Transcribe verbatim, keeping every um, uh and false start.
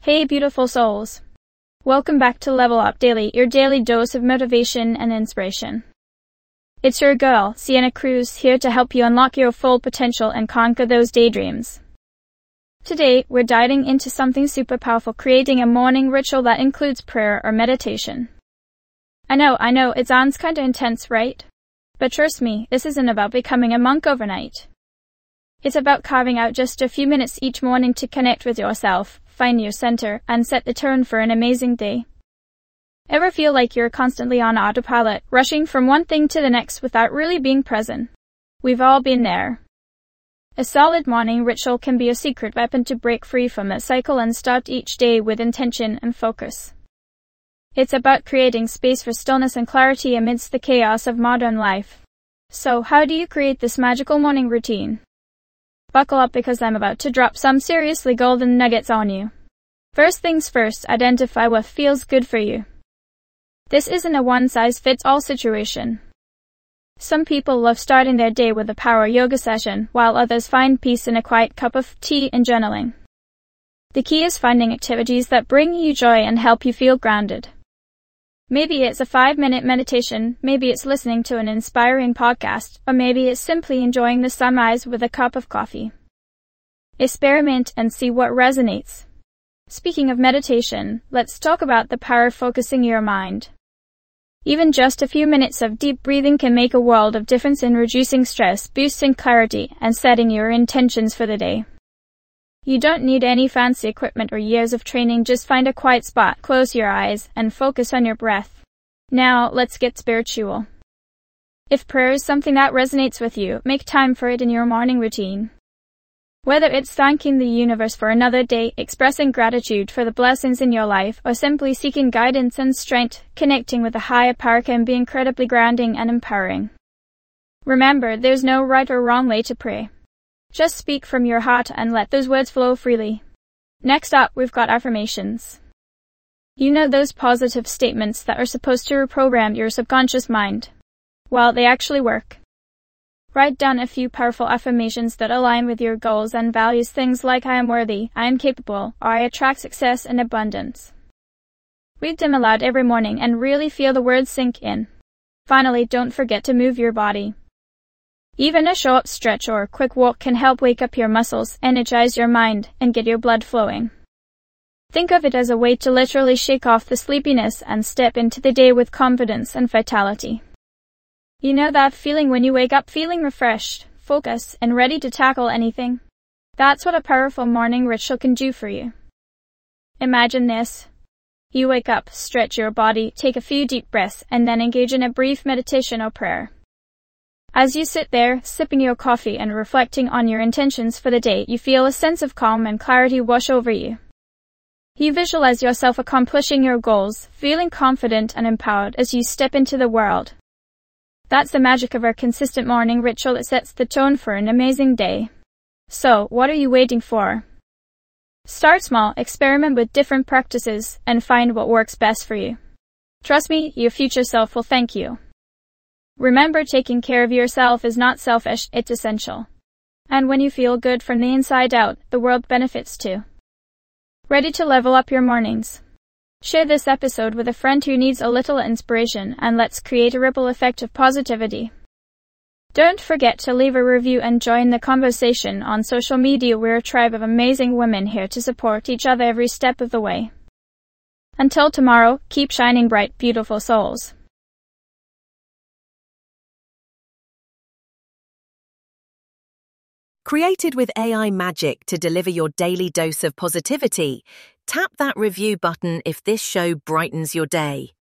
Hey beautiful souls. Welcome back to Level Up Daily, your daily dose of motivation and inspiration. It's your girl, Sienna Cruz, here to help you unlock your full potential and conquer those daydreams. Today, we're diving into something super powerful, creating a morning ritual that includes prayer or meditation. I know, I know, it sounds kinda intense, right? But trust me, this isn't about becoming a monk overnight. It's about carving out just a few minutes each morning to connect with yourself, find your center, and set the tone for an amazing day. Ever feel like you're constantly on autopilot, rushing from one thing to the next without really being present? We've all been there. A solid morning ritual can be a secret weapon to break free from that cycle and start each day with intention and focus. It's about creating space for stillness and clarity amidst the chaos of modern life. So, how do you create this magical morning routine? Buckle up because I'm about to drop some seriously golden nuggets on you. First things first, identify what feels good for you. This isn't a one-size-fits-all situation. Some people love starting their day with a power yoga session, while others find peace in a quiet cup of tea and journaling. The key is finding activities that bring you joy and help you feel grounded. Maybe it's a five-minute meditation, maybe it's listening to an inspiring podcast, or maybe it's simply enjoying the sunrise with a cup of coffee. Experiment and see what resonates. Speaking of meditation, let's talk about the power of focusing your mind. Even just a few minutes of deep breathing can make a world of difference in reducing stress, boosting clarity, and setting your intentions for the day. You don't need any fancy equipment or years of training, just find a quiet spot, close your eyes, and focus on your breath. Now, let's get spiritual. If prayer is something that resonates with you, make time for it in your morning routine. Whether it's thanking the universe for another day, expressing gratitude for the blessings in your life, or simply seeking guidance and strength, connecting with a higher power can be incredibly grounding and empowering. Remember, there's no right or wrong way to pray. Just speak from your heart and let those words flow freely. Next up, we've got affirmations. You know those positive statements that are supposed to reprogram your subconscious mind? Well, they actually work. Write down a few powerful affirmations that align with your goals and values, things like I am worthy, I am capable, or I attract success and abundance. Read them aloud every morning and really feel the words sink in. Finally, don't forget to move your body. Even a short stretch or a quick walk can help wake up your muscles, energize your mind, and get your blood flowing. Think of it as a way to literally shake off the sleepiness and step into the day with confidence and vitality. You know that feeling when you wake up feeling refreshed, focused, and ready to tackle anything? That's what a powerful morning ritual can do for you. Imagine this. You wake up, stretch your body, take a few deep breaths, and then engage in a brief meditation or prayer. As you sit there, sipping your coffee and reflecting on your intentions for the day, you feel a sense of calm and clarity wash over you. You visualize yourself accomplishing your goals, feeling confident and empowered as you step into the world. That's the magic of our consistent morning ritual. It sets the tone for an amazing day. So, what are you waiting for? Start small, experiment with different practices, and find what works best for you. Trust me, your future self will thank you. Remember, taking care of yourself is not selfish, it's essential. And when you feel good from the inside out, the world benefits too. Ready to level up your mornings? Share this episode with a friend who needs a little inspiration, and let's create a ripple effect of positivity. Don't forget to leave a review and join the conversation on social media. We're a tribe of amazing women here to support each other every step of the way. Until tomorrow, keep shining bright, beautiful souls. Created with A I magic to deliver your daily dose of positivity, tap that review button if this show brightens your day.